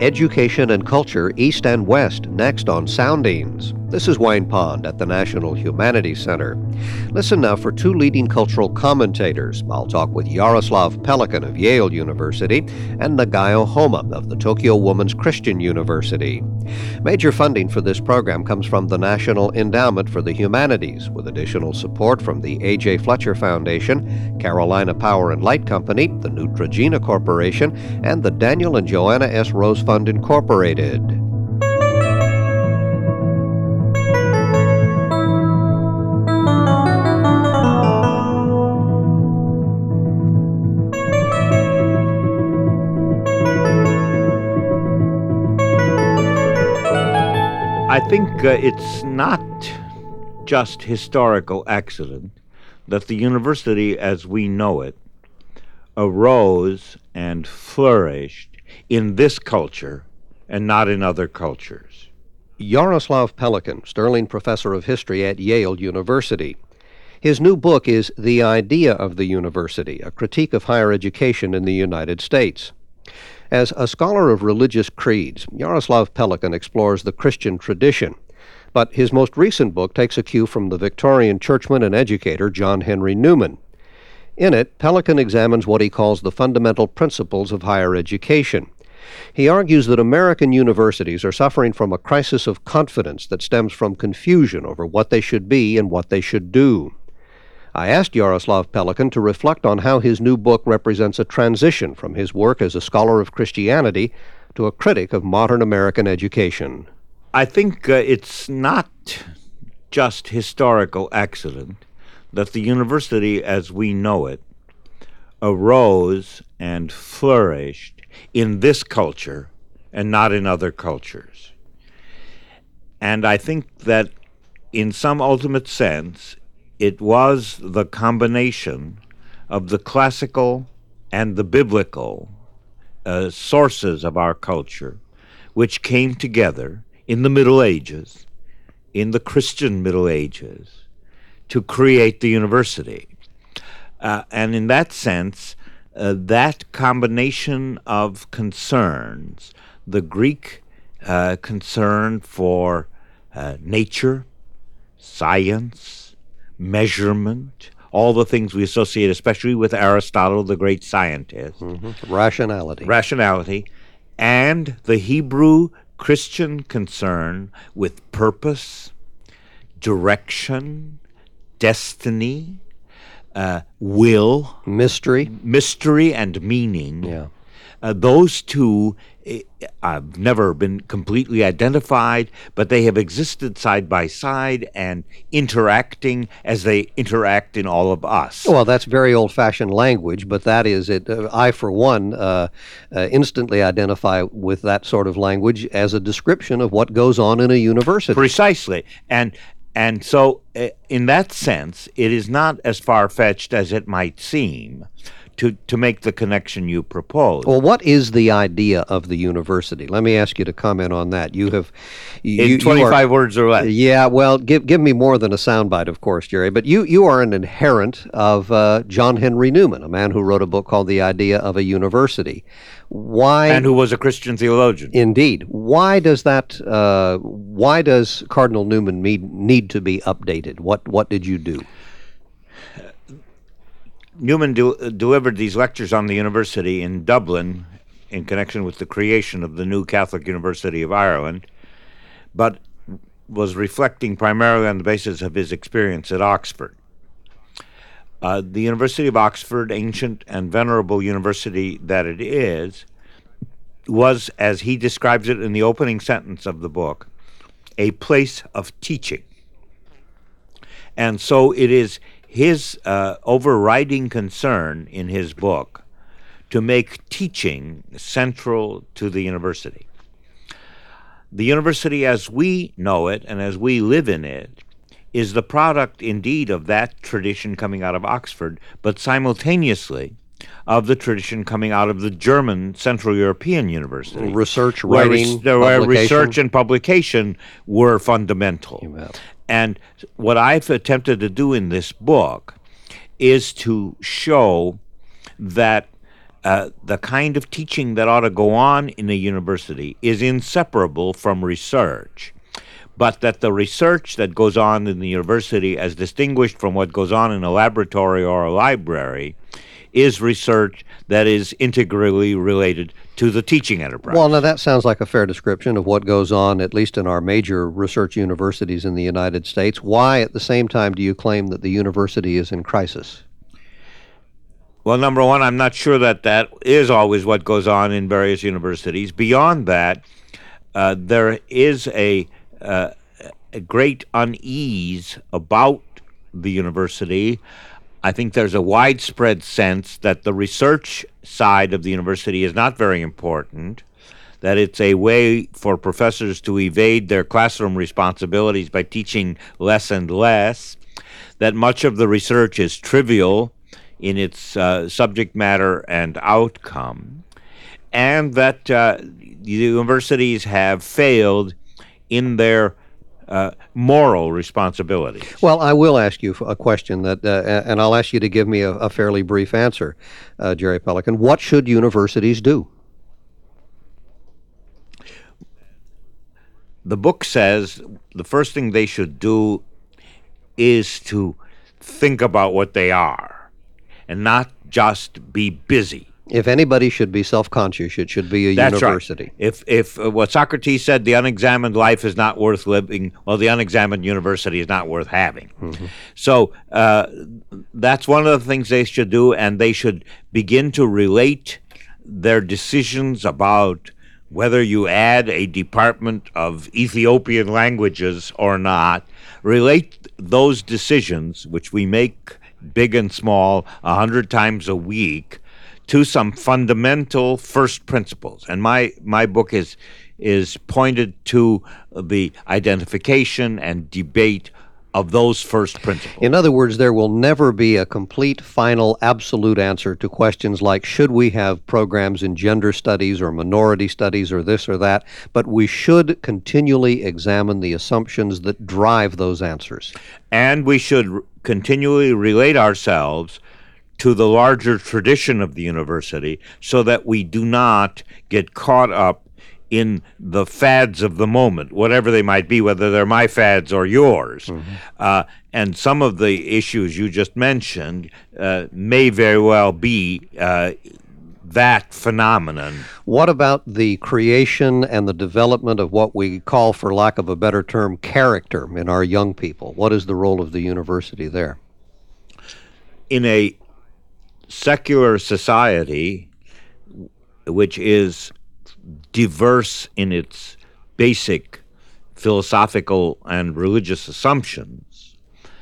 Education and Culture East and West, next on Soundings. This is Wayne Pond at the National Humanities Center. Listen now for two leading cultural commentators. I'll talk with Yaroslav Pelikan of Yale University and Nagayo Homa of the Tokyo Women's Christian University. Major funding for this program comes from the National Endowment for the Humanities, with additional support from the A.J. Fletcher Foundation, Carolina Power and Light Company, the Neutrogena Corporation, and the Daniel and Joanna S. Rose Fund Incorporated. I think it's not just historical accident that the university as we know it arose and flourished in this culture and not in other cultures. Yaroslav Pelikan, Sterling Professor of History at Yale University. His new book is The Idea of the University, a critique of higher education in the United States. As a scholar of religious creeds, Yaroslav Pelikan explores the Christian tradition, but his most recent book takes a cue from the Victorian churchman and educator John Henry Newman. In it, Pelikan examines what he calls the fundamental principles of higher education. He argues that American universities are suffering from a crisis of confidence that stems from confusion over what they should be and what they should do. I asked Yaroslav Pelikan to reflect on how his new book represents a transition from his work as a scholar of Christianity to a critic of modern American education. I think it's not just historical accident that the university as we know it arose and flourished in this culture and not in other cultures. And I think that in some ultimate sense, it was the combination of the classical and the biblical sources of our culture, which came together in the Middle Ages, in the Christian Middle Ages, to create the university. And in that sense, that combination of concerns, the Greek concern for nature, science, measurement, all the things we associate, especially with Aristotle, the great scientist. Rationality, and the Hebrew Christian concern with purpose, direction, destiny, will, mystery and meaning. Yeah. Those two have never been completely identified, but they have existed side by side and interacting as they interact in all of us. Well, that's very old-fashioned language, but that is it. I, for one, instantly identify with that sort of language as a description of what goes on in a university. Precisely. And so, in that sense, it is not as far-fetched as it might seem to make the connection you propose. Well, what is the idea of the university? Let me ask you to comment on that. In 25 words or less. Yeah, well, give me more than a soundbite, of course, Jerry. But you are an adherent of John Henry Newman, a man who wrote a book called The Idea of a University. Why? And who was a Christian theologian. Indeed. Why does Cardinal Newman need to be updated? What did you do? Newman delivered these lectures on the university in Dublin in connection with the creation of the new Catholic University of Ireland, but was reflecting primarily on the basis of his experience at Oxford. The University of Oxford, ancient and venerable university that it is, was, as he describes it in the opening sentence of the book, a place of teaching. And so it is his overriding concern in his book to make teaching central to the university. The university as we know it and as we live in it is the product indeed of that tradition coming out of Oxford, but simultaneously of the tradition coming out of the German Central European University. Research, writing, where research and publication were fundamental. And what I've attempted to do in this book is to show that The kind of teaching that ought to go on in a university is inseparable from research, but that the research that goes on in the university, as distinguished from what goes on in a laboratory or a library, is research that is integrally related to the teaching enterprise. Well, now that sounds like a fair description of what goes on, at least in our major research universities in the United States. Why, at the same time, do you claim that the university is in crisis? Well, number one, I'm not sure that that is always what goes on in various universities. Beyond that, there is a great unease about the university. I think there's a widespread sense that the research side of the university is not very important, that it's a way for professors to evade their classroom responsibilities by teaching less and less, that much of the research is trivial in its subject matter and outcome, and that the universities have failed in their moral responsibility. Well, I will ask you a question that, and I'll ask you to give me a fairly brief answer, Jerry Pelican. What should universities do? The book says the first thing they should do is to think about what they are and not just be busy. If anybody should be self-conscious, it should be a That's university. Right. If what Socrates said, the unexamined life is not worth living, well, the unexamined university is not worth having. Mm-hmm. So that's one of the things they should do, and they should begin to relate their decisions about whether you add a department of Ethiopian languages or not, relate those decisions, which we make big and small 100 times a week, to some fundamental first principles. And my book is pointed to the identification and debate of those first principles. In other words, there will never be a complete, final, absolute answer to questions like, should we have programs in gender studies or minority studies or this or that, but we should continually examine the assumptions that drive those answers. And we should continually relate ourselves to the larger tradition of the university so that we do not get caught up in the fads of the moment, whatever they might be, whether they're my fads or yours. Mm-hmm. And some of the issues you just mentioned may very well be that phenomenon. What about the creation and the development of what we call, for lack of a better term, character in our young people? What is the role of the university there? In a secular society, which is diverse in its basic philosophical and religious assumptions,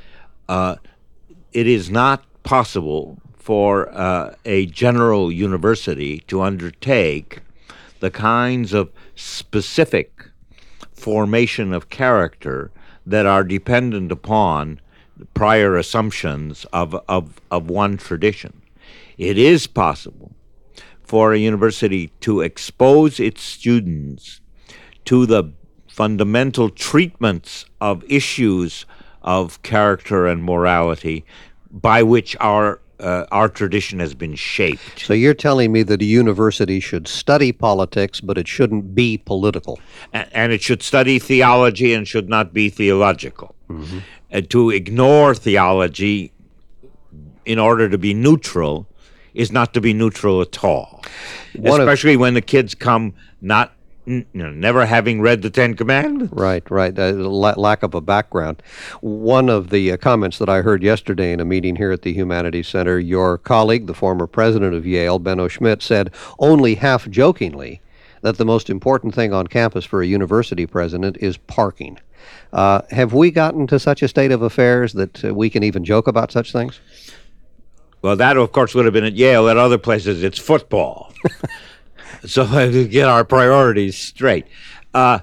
it is not possible for a general university to undertake the kinds of specific formation of character that are dependent upon prior assumptions of one tradition. It is possible for a university to expose its students to the fundamental treatments of issues of character and morality by which our tradition has been shaped. So you're telling me that a university should study politics, but it shouldn't be political. And it should study theology and should not be theological. Mm-hmm. To ignore theology in order to be neutral is not to be neutral at all. Especially when the kids come never having read the Ten Commandments. Right. Lack of a background. One of the comments that I heard yesterday in a meeting here at the Humanities Center, your colleague, the former president of Yale, Benno Schmidt, said only half jokingly that the most important thing on campus for a university president is parking. Have we gotten to such a state of affairs that we can even joke about such things? Well, that, of course, would have been at Yale. At other places, it's football. So to get our priorities straight. A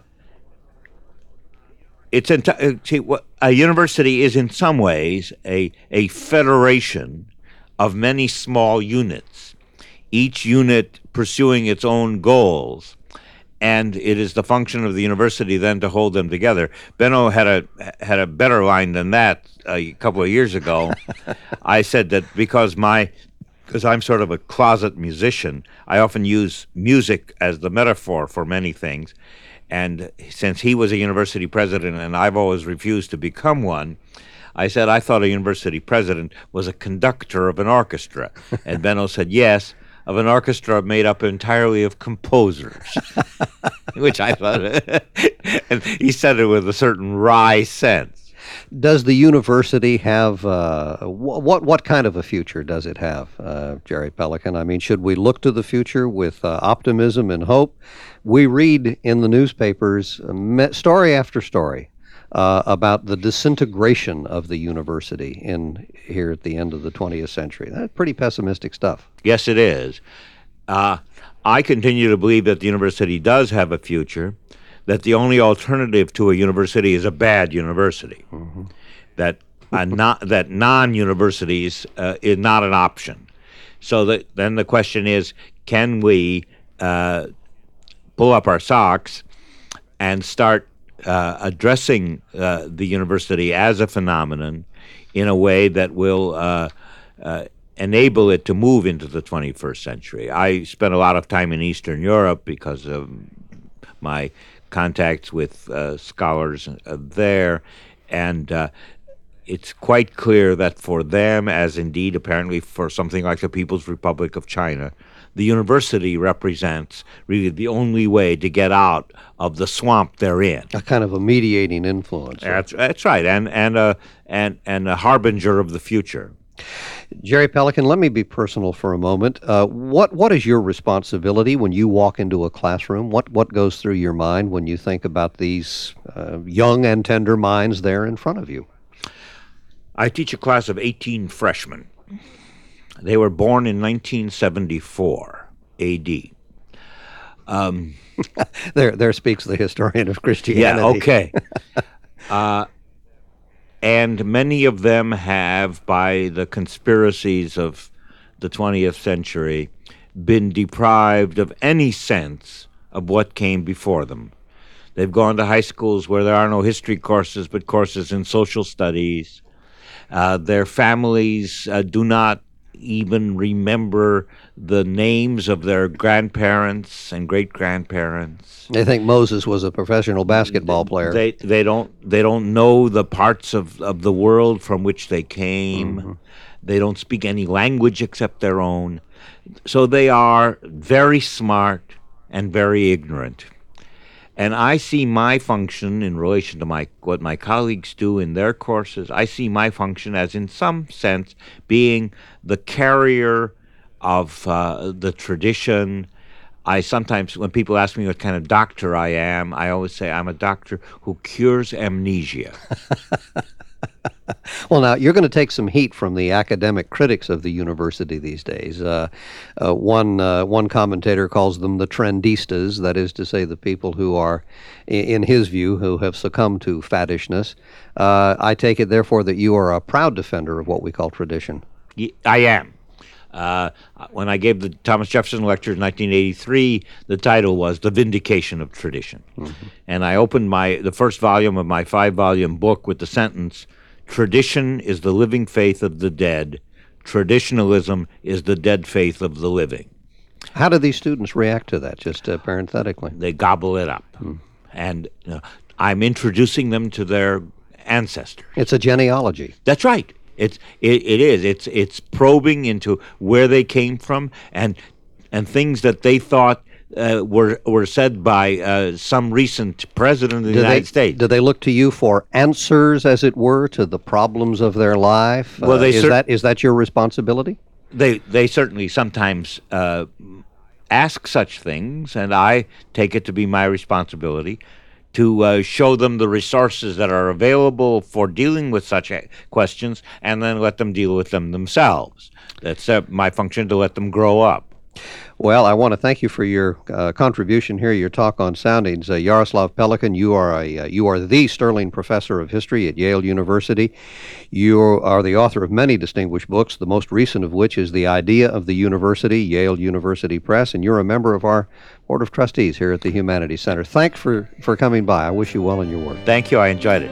university is in some ways a federation of many small units, each unit pursuing its own goals. And it is the function of the university then to hold them together. Benno had a better line than that a couple of years ago. I said that because my because I'm sort of a closet musician, I often use music as the metaphor for many things. And since he was a university president and I've always refused to become one, I said I thought a university president was a conductor of an orchestra. And Benno said, yes, of an orchestra made up entirely of composers, which I thought, and he said it with a certain wry sense. Does the university have what kind of a future does it have, Jerry Pelikan? I mean, should we look to the future with optimism and hope? We read in the newspapers story after story about the disintegration of the university here at the end of the 20th century. That's pretty pessimistic stuff. Yes, it is. I continue to believe that the university does have a future, that the only alternative to a university is a bad university, that non-universities is not an option. So then the question is, can we pull up our socks and start addressing the university as a phenomenon in a way that will enable it to move into the 21st century. I spent a lot of time in Eastern Europe because of my contacts with scholars there, and it's quite clear that for them, as indeed apparently for something like the People's Republic of China, the university represents really the only way to get out of the swamp they're in. A kind of a mediating influence. That's right, and a harbinger of the future. Jerry Pelikan, let me be personal for a moment. What is your responsibility when you walk into a classroom? What goes through your mind when you think about these young and tender minds there in front of you? I teach a class of 18 freshmen. They were born in 1974 A.D. There speaks the historian of Christianity. Yeah, okay. And many of them have, by the conspiracies of the 20th century, been deprived of any sense of what came before them. They've gone to high schools where there are no history courses, but courses in social studies. Their families do not even remember the names of their grandparents and great-grandparents. They think Moses was a professional basketball player. They don't know the parts of the world from which they came. Mm-hmm. They don't speak any language except their own. So they are very smart and very ignorant. And I see my function in relation to what my colleagues do in their courses. I see my function as, in some sense, being the carrier of the tradition. I sometimes, when people ask me what kind of doctor I am, I always say I'm a doctor who cures amnesia. Well, now, you're going to take some heat from the academic critics of the university these days. One commentator calls them the trendistas, that is to say the people who are, in his view, who have succumbed to faddishness. I take it, therefore, that you are a proud defender of what we call tradition. I am. When I gave the Thomas Jefferson lecture in 1983, the title was The Vindication of Tradition. Mm-hmm. And I opened the first volume of my 5-volume book with the sentence, "Tradition is the living faith of the dead. Traditionalism is the dead faith of the living." How do these students react to that, just parenthetically? They gobble it up. And I'm introducing them to their ancestors. It's a genealogy. That's right. It is. It's probing into where they came from and things that they thought were said by some recent president of the United States. Do they look to you for answers, as it were, to the problems of their life? Well, is that your responsibility? They certainly sometimes ask such things, and I take it to be my responsibility to show them the resources that are available for dealing with such questions, and then let them deal with them themselves. That's my function, to let them grow up. Well, I want to thank you for your contribution here, your talk on soundings. Jaroslav Pelikan, you are the Sterling Professor of History at Yale University. You are the author of many distinguished books, the most recent of which is The Idea of the University, Yale University Press, and you're a member of our Board of Trustees here at the Humanities Center. Thanks for coming by. I wish you well in your work. Thank you. I enjoyed it.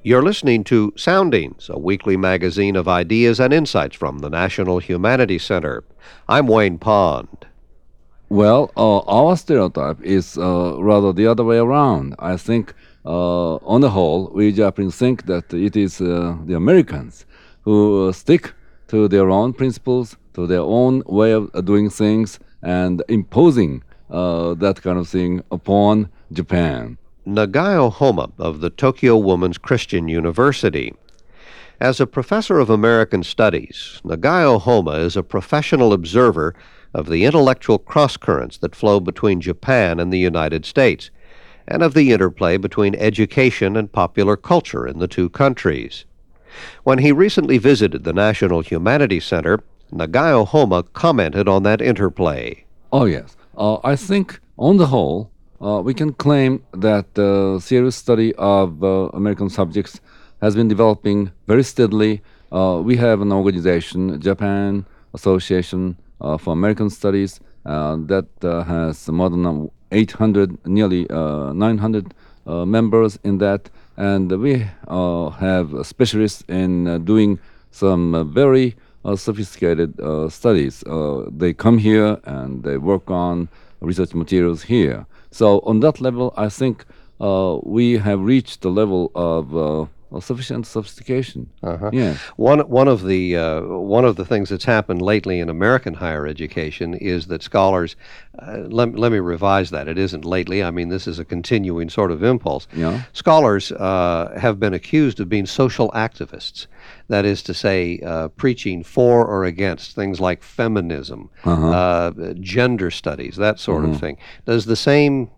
You're listening to Soundings, a weekly magazine of ideas and insights from the National Humanities Center. I'm Wayne Pond. Well, our stereotype is rather the other way around. I think, on the whole, we Japanese think that it is the Americans who stick to their own principles, to their own way of doing things, and imposing that kind of thing upon Japan. Nagayo Homa of the Tokyo Woman's Christian University. As a professor of American Studies, Nagayo Homa is a professional observer of the intellectual crosscurrents that flow between Japan and the United States, and of the interplay between education and popular culture in the two countries. When he recently visited the National Humanities Center, Nagayo Homa commented on that interplay. Oh, yes. I think, on the whole, we can claim that the serious study of American subjects has been developing very steadily. We have an organization, Japan Association for American Studies, that has more than 800, nearly 900 members in that. And we have specialists in doing some very sophisticated studies. They come here and they work on research materials here. So on that level, I think we have reached the level of sufficient sophistication. Yes. One of the things that's happened lately in American higher education is that scholars, let me revise that. It isn't lately. I mean, this is a continuing sort of impulse. Yeah. Scholars have been accused of being social activists. That is to say, preaching for or against things like feminism, gender studies, that sort of thing. Does the same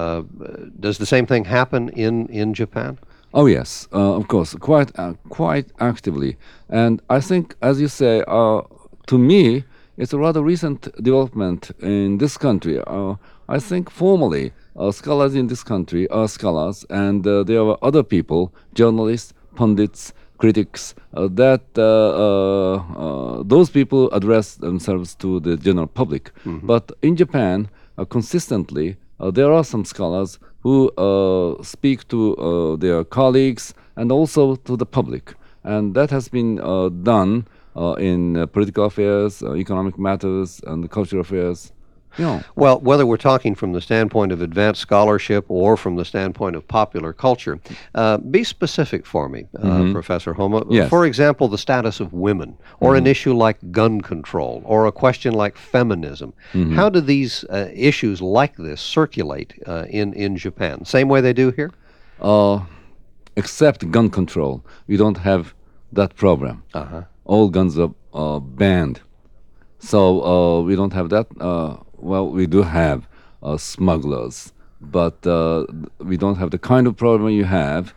thing happen in Japan? Oh yes, of course, quite actively. And I think, as you say, to me, it's a rather recent development in this country. I think formally, scholars in this country are scholars, and there are other people, journalists, pundits, critics, that those people address themselves to the general public. But in Japan, consistently, there are some scholars who speak to their colleagues and also to the public. And that has been done in political affairs, economic matters, and cultural affairs. Well, whether we're talking from the standpoint of advanced scholarship or from the standpoint of popular culture, be specific for me, Professor Homa. Yes. For example, the status of women, or an issue like gun control, or a question like feminism. How do these issues like this circulate in Japan? Same way they do here? Except gun control, we don't have that problem. All guns are banned. So we don't have that. Well, we do have smugglers, but we don't have the kind of problem you have.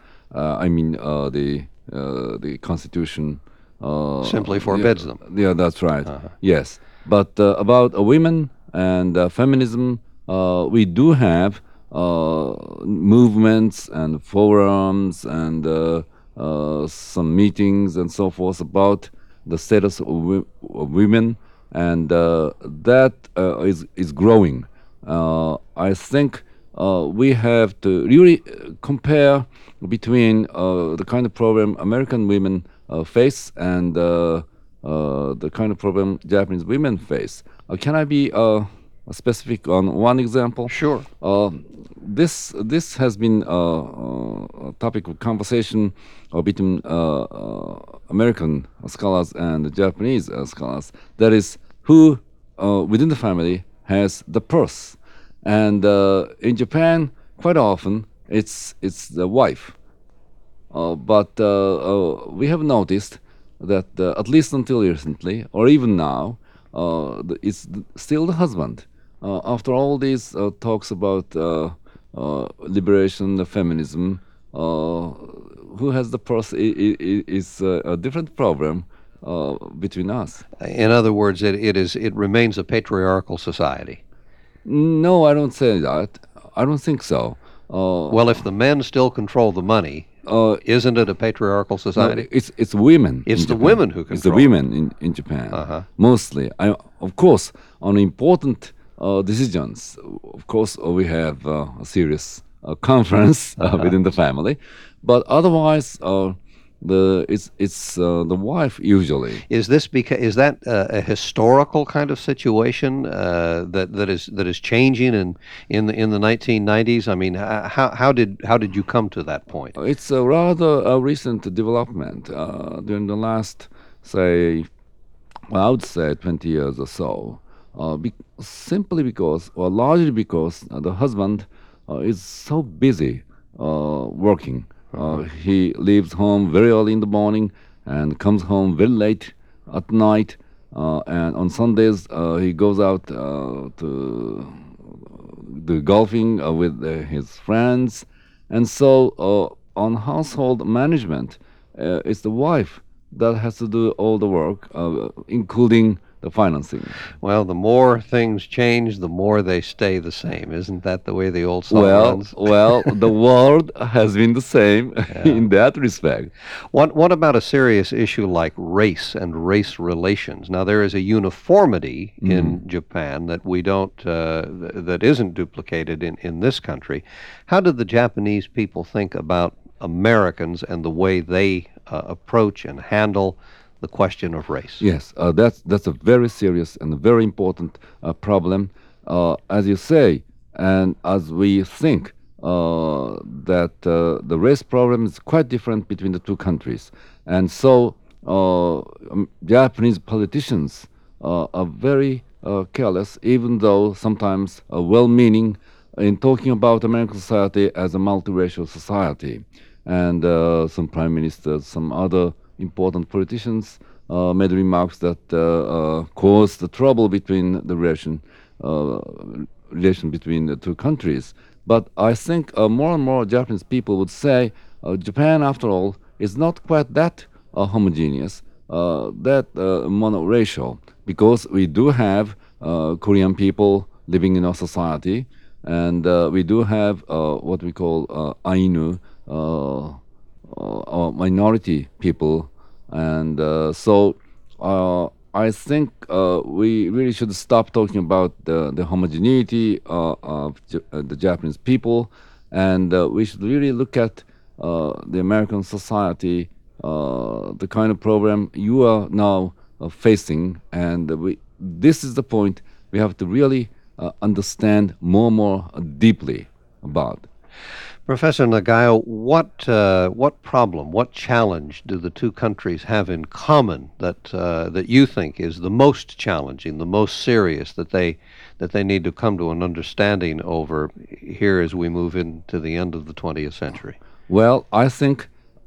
The Constitution Simply forbids them. Yeah, that's right. Yes, but about women and feminism, we do have movements and forums and some meetings and so forth about the status of women. And that is growing. I think we have to really compare between the kind of problem American women face and the kind of problem Japanese women face. Can I be specific on one example? Sure. This has been a topic of conversation between American scholars and Japanese scholars. That is, who within the family has the purse, and in Japan, quite often it's the wife. But we have noticed that at least until recently, or even now, it's still the husband. After all these talks about liberation, the feminism, who has the purse is a different problem between us. In other words, it remains a patriarchal society. No, I don't say that. I don't think so. Well, if the men still control the money, isn't it a patriarchal society? No, it's women. It's in the Japan. women who control. It's the women in Japan, mostly. Of course, on important decisions, of course, we have a serious conference within the family. But otherwise, it's the wife usually. Is that a historical kind of situation that is changing in the 1990s? I mean, how did you come to that point? It's a rather a recent development during the last, say, well, I would say 20 years or so. Simply because, or largely because, the husband is so busy working. He leaves home very early in the morning and comes home very late at night. And on Sundays, he goes out to do golfing with his friends. And so, on household management, it's the wife that has to do all the work, including the financing. Well, the more things change, the more they stay the same. Isn't that the way the old song Well, runs? well, the world has been the same in that respect. What about a serious issue like race and race relations? Now, there is a uniformity in Japan that we don't that isn't duplicated in this country. How did the Japanese people think about Americans and the way they approach and handle the question of race? Yes, that's a very serious and a very important problem, as you say, and as we think that the race problem is quite different between the two countries, and so Japanese politicians are very careless, even though sometimes well-meaning, in talking about American society as a multiracial society. And some prime ministers, some other important politicians made remarks that caused the trouble between the relation between the two countries. But I think more and more Japanese people would say Japan, after all, is not quite that homogeneous, that monoracial, because we do have Korean people living in our society, and we do have what we call Ainu, minority people, and so I think we really should stop talking about the homogeneity of the Japanese people, and we should really look at the American society, the kind of problem you are now facing, and this is the point we have to really understand more and more deeply about. Professor Nagayo, what problem, what challenge do the two countries have in common that you think is the most challenging, the most serious, that they need to come to an understanding over here as we move into the end of the 20th century? Well, I think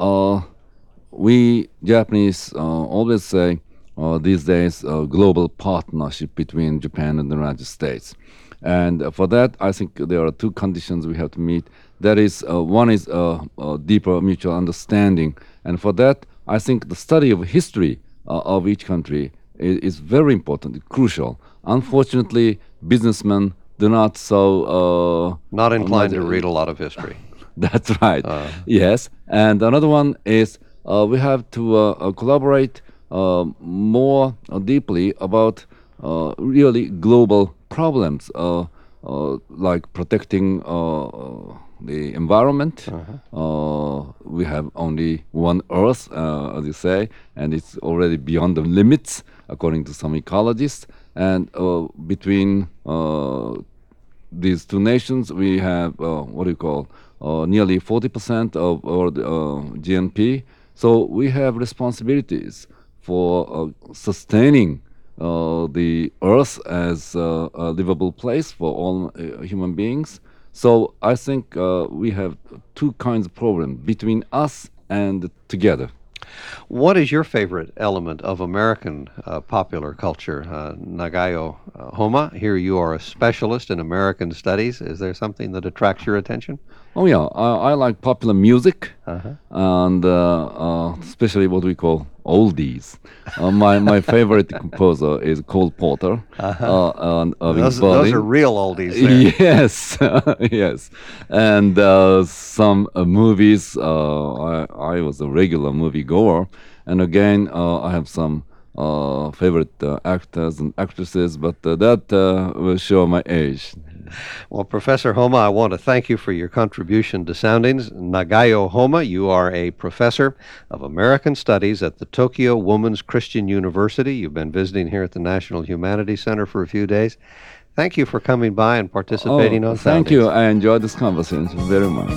we Japanese always say these days global partnership between Japan and the United States. And for that, I think there are two conditions we have to meet. That is, one is a deeper mutual understanding. And for that, I think the study of history of each country is very important, crucial. Unfortunately, businessmen do not so... Not inclined to read a lot of history. That's right. Yes. And another one is we have to collaborate more deeply about really global problems, like protecting the environment. We have only one Earth, as you say, and it's already beyond the limits, according to some ecologists. And between these two nations, we have what do you call nearly 40% of our GNP. So we have responsibilities for sustaining the Earth as a livable place for all human beings. So I think we have two kinds of problems between us and together. What is your favorite element of American popular culture, Nagayo Homa? Here you are a specialist in American studies. Is there something that attracts your attention? Oh yeah, I like popular music, and especially what we call oldies. My favorite composer is Cole Porter, and Irving Those Berlin. are real oldies there. Yes, yes, and some movies. I was a regular movie goer, and again, I have some favorite actors and actresses, but that will show my age. Well, Professor Homa, I want to thank you for your contribution to Soundings. Nagayo Homa, you are a professor of American Studies at the Tokyo Women's Christian University. You've been visiting here at the National Humanities Center for a few days. Thank you for coming by and participating on thank Soundings. you. I enjoyed this conversation very much.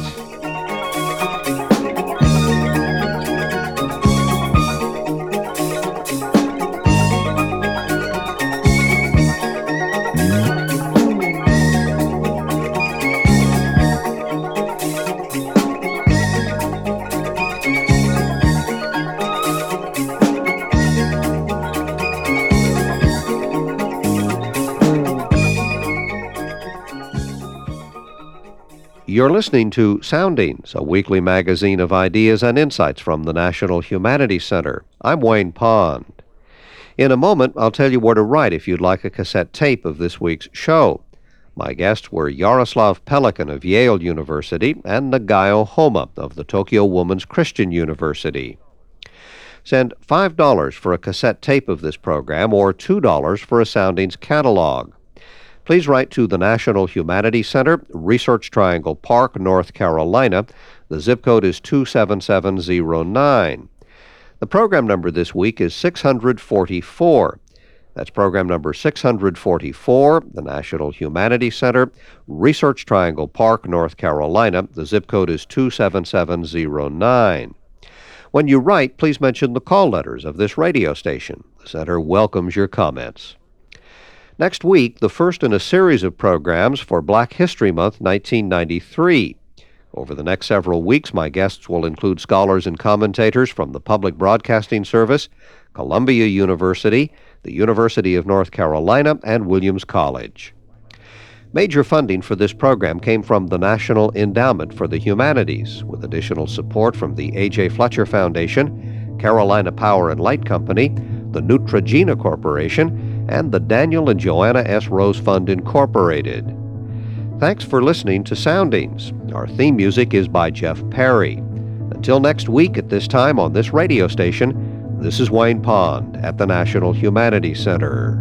You're listening to Soundings, a weekly magazine of ideas and insights from the National Humanities Center. I'm Wayne Pond. In a moment, I'll tell you where to write if you'd like a cassette tape of this week's show. My guests were Yaroslav Pelikan of Yale University and Nagayo Homa of the Tokyo Women's Christian University. Send $5 for a cassette tape of this program or $2 for a Soundings catalog. Please write to the National Humanities Center, Research Triangle Park, North Carolina. The zip code is 27709. The program number this week is 644. That's program number 644, the National Humanities Center, Research Triangle Park, North Carolina. The zip code is 27709. When you write, please mention the call letters of this radio station. The Center welcomes your comments. Next week, the first in a series of programs for Black History Month 1993. Over the next several weeks, my guests will include scholars and commentators from the Public Broadcasting Service, Columbia University, the University of North Carolina, and Williams College. Major funding for this program came from the National Endowment for the Humanities, with additional support from the A.J. Fletcher Foundation, Carolina Power and Light Company, the Neutrogena Corporation, and the Daniel and Joanna S. Rose Fund, Incorporated. Thanks for listening to Soundings. Our theme music is by Jeff Perry. Until next week at this time on this radio station, this is Wayne Pond at the National Humanities Center.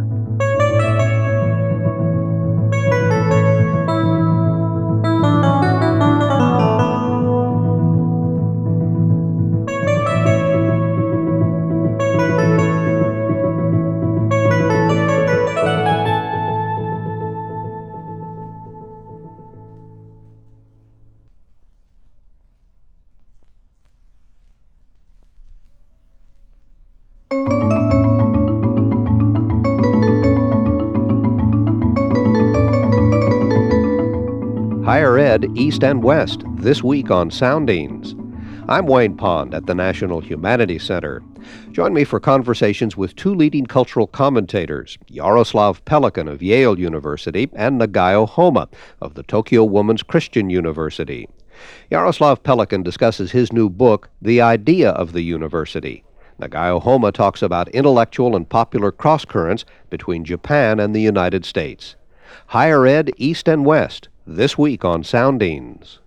Higher Ed East and West, this week on Soundings. I'm Wayne Pond at the National Humanities Center. Join me for conversations with two leading cultural commentators, Yaroslav Pelikan of Yale University and Nagayo Homa of the Tokyo Women's Christian University. Yaroslav Pelikan discusses his new book, The Idea of the University. Nagayo Homa talks about intellectual and popular cross-currents between Japan and the United States. Higher Ed East and West, this week on Soundings.